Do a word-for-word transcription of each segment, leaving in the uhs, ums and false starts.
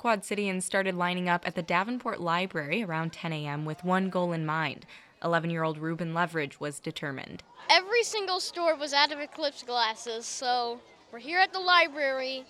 Quad Cityans started lining up at the Davenport Library around ten a.m. with one goal in mind. eleven-year-old Ruben Leverage was determined. Every single store was out of Eclipse glasses, so we're here at the library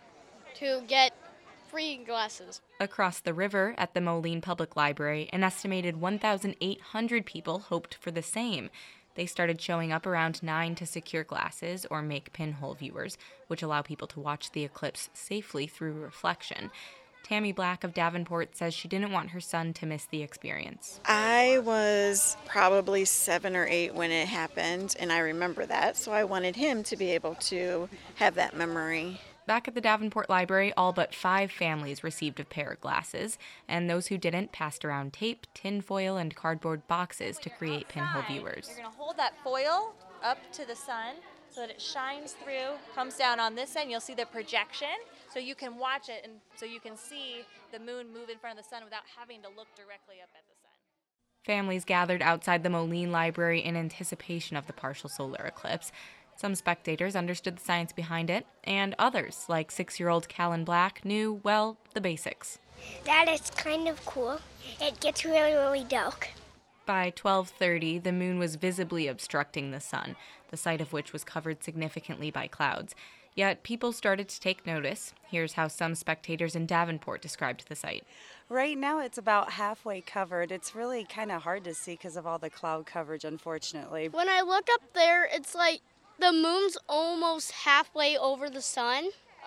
to get free glasses. Across the river at the Moline Public Library, an estimated one thousand eight hundred people hoped for the same. They started showing up around nine to secure glasses or make pinhole viewers, which allow people to watch the eclipse safely through reflection. Tammy Black of Davenport says she didn't want her son to miss the experience. I was probably seven or eight when it happened, and I remember that, so I wanted him to be able to have that memory. Back at the Davenport Library, all but five families received a pair of glasses, and those who didn't passed around tape, tinfoil, and cardboard boxes to create pinhole viewers. You're going to hold that foil up to the sun so that it shines through, comes down on this end. You'll see the projection, so you can watch it, and so you can see the moon move in front of the sun without having to look directly up at the sun. Families gathered outside the Moline Library in anticipation of the partial solar eclipse. Some spectators understood the science behind it, and others, like six-year-old Callan Black, knew, well, the basics. That is kind of cool. It gets really, really dark. By twelve thirty, the moon was visibly obstructing the sun, the site of which was covered significantly by clouds. Yet people started to take notice. Here's how some spectators in Davenport described the site. Right now it's about halfway covered. It's really kind of hard to see because of all the cloud coverage, unfortunately. When I look up there, it's like the moon's almost halfway over the sun.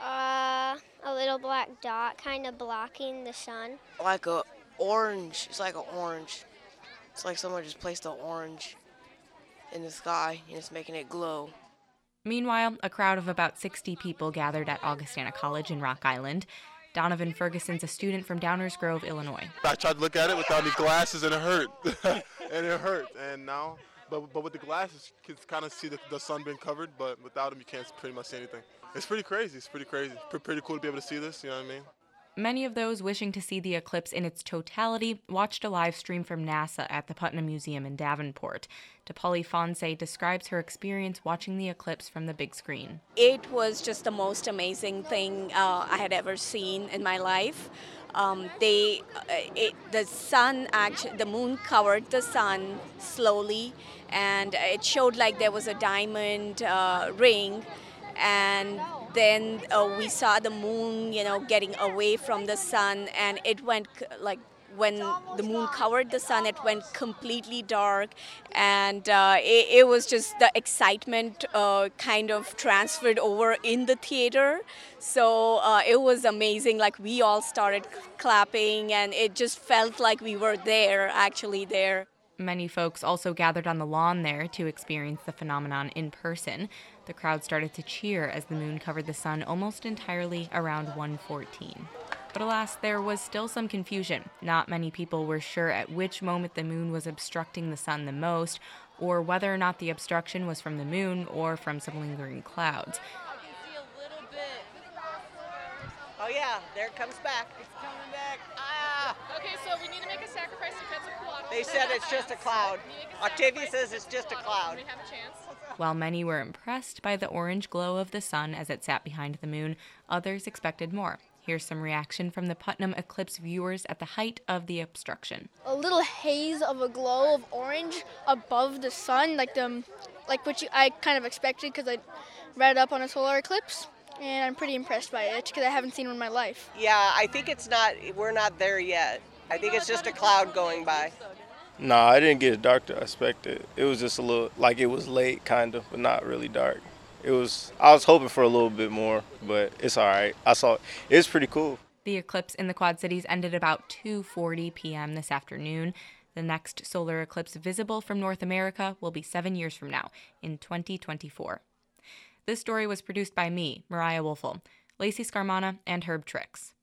Uh, a little black dot kind of blocking the sun. Like a orange. It's like an orange. It's like someone just placed an orange in the sky and it's making it glow. Meanwhile, a crowd of about sixty people gathered at Augustana College in Rock Island. Donovan Ferguson's a student from Downers Grove, Illinois. I tried to look at it without any glasses and it hurt. and it hurt. And now, but, but with the glasses, you can kind of see the, the sun being covered, but without them, you can't pretty much see anything. It's pretty crazy. It's pretty crazy. P- pretty cool to be able to see this, you know what I mean? Many of those wishing to see the eclipse in its totality watched a live stream from NASA at the Putnam Museum in Davenport. DePauli Fonse describes her experience watching the eclipse from the big screen. It was just the most amazing thing uh, I had ever seen in my life. Um, they, uh, it, the sun, actually, the moon covered the sun slowly, and it showed like there was a diamond uh, ring, and then uh, we saw the moon, you know, getting away from the sun, and it went like when the moon covered the sun, it went completely dark, and uh, it, it was just the excitement uh, kind of transferred over in the theater. So uh, it was amazing. Like we all started clapping, and it just felt like we were there, actually there. Many folks also gathered on the lawn there to experience the phenomenon in person. The crowd started to cheer as the moon covered the sun almost entirely around one fourteen. But alas, there was still some confusion. Not many people were sure at which moment the moon was obstructing the sun the most, or whether or not the obstruction was from the moon or from some lingering clouds. Oh yeah, there it comes back. It's coming back. Ah! Okay, so we need to make a sacrifice to Quetzalcoatl. They said it's just a cloud. Octavia says it's just a cloud. We have a chance. While many were impressed by the orange glow of the sun as it sat behind the moon, others expected more. Here's some reaction from the Putnam eclipse viewers at the height of the obstruction. A little haze of a glow of orange above the sun, like the, like what you, I kind of expected because I read up on a solar eclipse, and I'm pretty impressed by it because I haven't seen one in my life. Yeah, I think it's not, we're not there yet. I think it's just a cloud going by. No, I didn't get as dark as I expected. It was just a little, like it was late, kind of, but not really dark. It was, I was hoping for a little bit more, but it's all right. I saw, it's pretty cool. The eclipse in the Quad Cities ended about two forty p.m. this afternoon. The next solar eclipse visible from North America will be seven years from now, in twenty twenty-four. This story was produced by me, Mariah Wolfel, Lacey Scarmana, and Herb Tricks.